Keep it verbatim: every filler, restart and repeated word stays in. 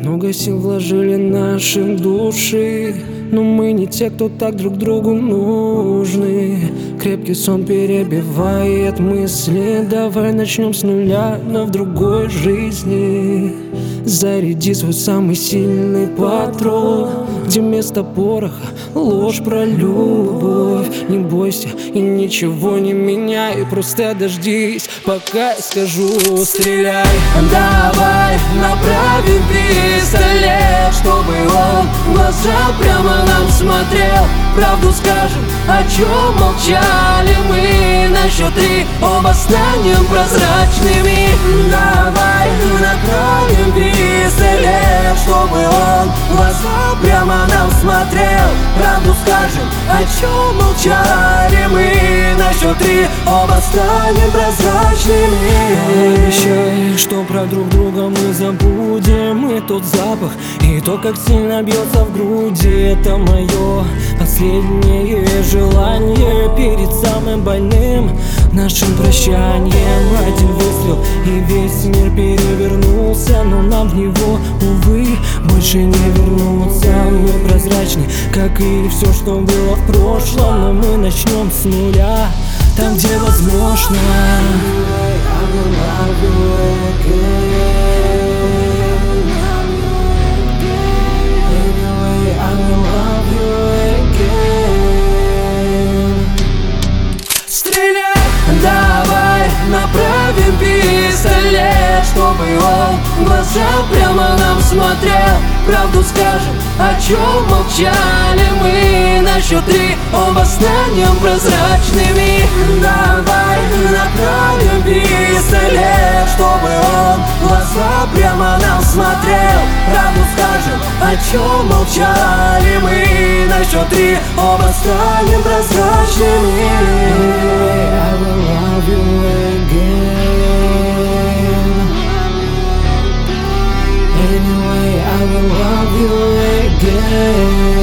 Много сил вложили наши души, но мы не те, кто так друг другу нужны. Крепкий сон перебивает мысли. Давай начнем с нуля, но в другой жизни. Заряди свой самый сильный патрон, где вместо пороха ложь про любовь. Не бойся и ничего не меняй, просто дождись, пока я скажу стреляй. Давай направим пистолет, чтобы он в глаза прямо нам смотрел. Правду скажем, о чем молчали мы. На счет три оба станем прозрачными. Давай направим пистолет, чтобы он в глаза прямо нам смотрел. Правду скажем, о чем молчали мы. На счет три оба станем прозрачными. Обещай, что про друг друга мы забудем. И тот запах, и то, как сильно бьется в груди. Это мое последнее желание перед самым больным нашим прощанием. Один выстрел, и весь мир перевернулся, но нам в него, увы, больше не вернуться. Мы прозрачны, как и все, что было в прошлом, но мы начнем с нуля, там, где возможно. Стреляй! Давай направим пистолет, чтобы он в глаза прямо нам смотрел. Правду скажем, о чем молчали мы. На счет три оба станем прозрачными. Давай направим пистолет, чтобы он в глаза прямо нам смотрел. Правду скажем, о чем молчали мы. На счет три оба станем прозрачными. I will love you again. Anyway, I will love you again.